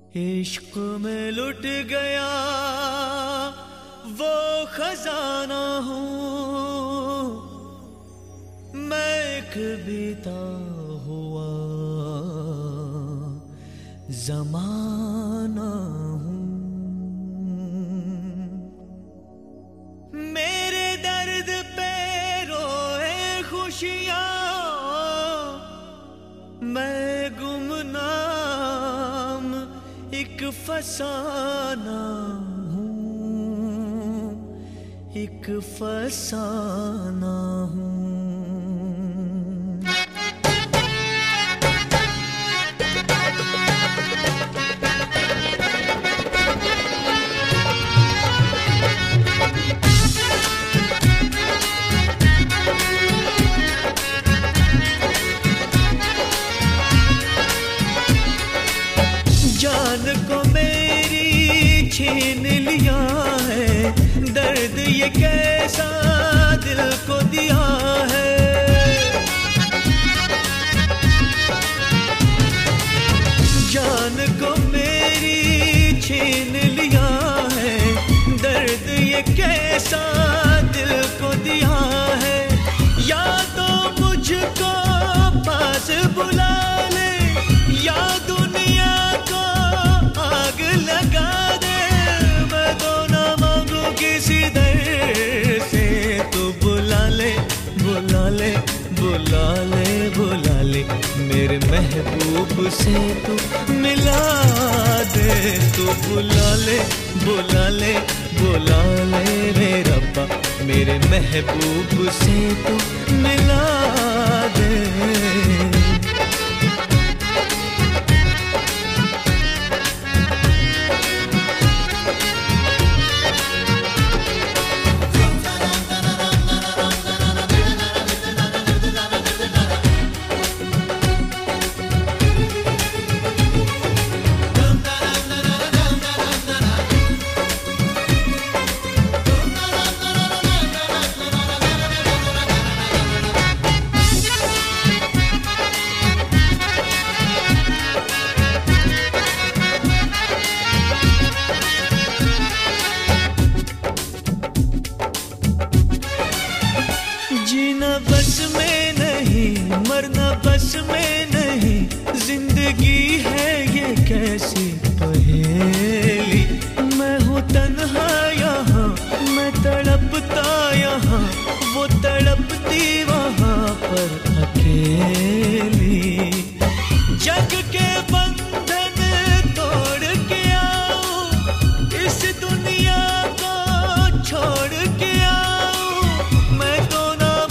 इश्क में लुट गया वो खजाना हूँ मैं, एक बीता हुआ जमाना हूँ। मेरे दर्द पे रोए खुशियाँ, मैं गुमनाम एक फसाना हूँ, एक फसाना हूँ। जान को मेरी छीन लिया है, दर्द ये कैसा दिल को दिया है। जान को मेरी छीन लिया है, दर्द ये कैसा दिल को दिया है। या तो मुझको पास बुला ले, या दुनिया को आग लगा दे। मैं तो ना मांगू किसी दर से, तू बुला ले बुला ले बुला ले बुला ले, मेरे महबूब से तू मिला दे। तू बुला ले बुला ले बुला ले रे रब्बा, मेरे महबूब से तू मिला दे। जीना बस में नहीं, मरना बस में नहीं, जिंदगी है ये कैसी पहेली। मैं हूँ तन्हा यहाँ, मैं तड़पता यहाँ, वो तड़पती वहाँ पर अकेली। जग के बंधन तोड़ के आओ, इस दुनिया को छोड़ के आओ। मैं तो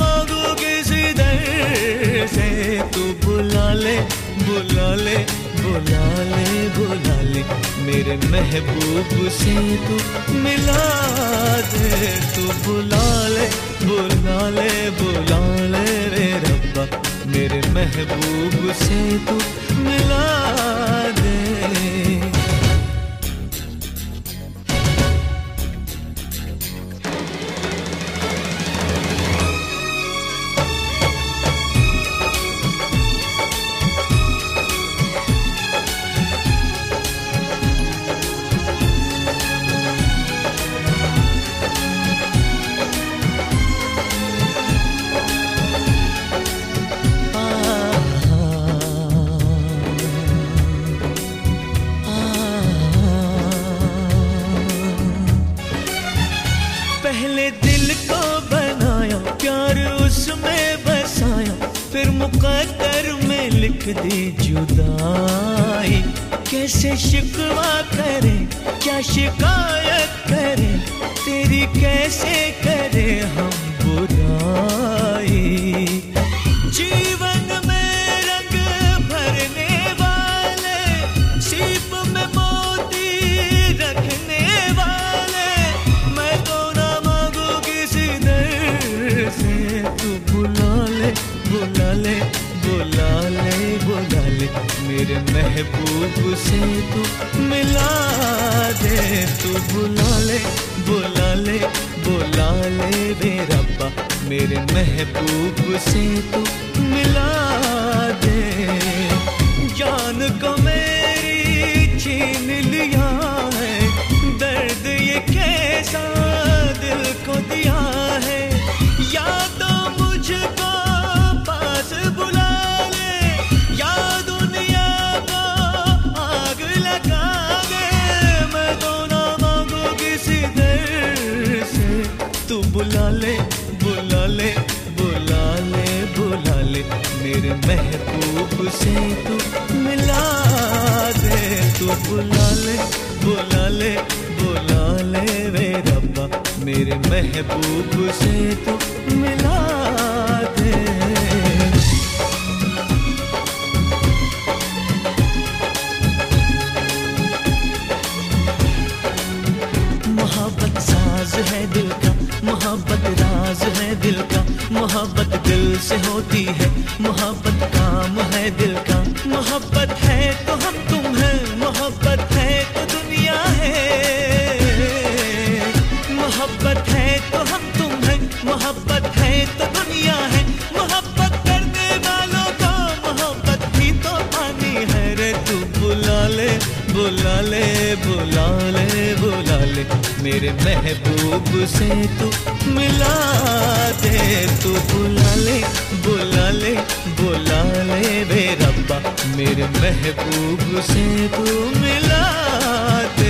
से तू बुला ले बुला ले बुला ले बुला ले, मेरे महबूब से तू मिला दे। तू बुला ले बुला ले बुला ले रे रब्बा, मेरे महबूब से तू मिला दे। पहले दिल को बनाया, प्यार उसमें बसाया, फिर मुकद्दर में लिख दी जुदाई। कैसे शिकवा करें, क्या शिकायत करें, तेरी कैसे करें हम बुराई। जीवन में रंग भरने वाले, सीप में मोती रखने वाले, मैं तो ना मांगू किसी दर से। तू बुला ले बुला ले बुला ले बुला ले, मेरे महबूब से तू मिला दे। तू बुला ले बुला ले बुला ले रे रब्बा, मेरे महबूब से तू मिला दे। जान को मेरी छीन बुला ले बुला ले बुला ले बुला ले मेरे महबूब से तू मिला दे। तू बुला ले बुला ले बुला ले वे रब्बा मेरे महबूब से तू मिला दे। मोहब्बत साज है दिल का, मोहब्बत राज है दिल का, मोहब्बत दिल से होती है, मोहब्बत काम है दिल का। मोहब्बत है तो हम तुम हैं, मोहब्बत है तो दुनिया है, मोहब्बत है तो हम तुम हैं, मोहब्बत है तो दुनिया है। मोहब्बत करने वालों का मोहब्बत भी तो पानी है रे। तू बुला ले बुला ले बुला ले बुला ले मेरे महबूब से तू मिला दे। तू बुला ले बुला ले बुला ले वे रब्बा मेरे महबूब से तू मिला दे।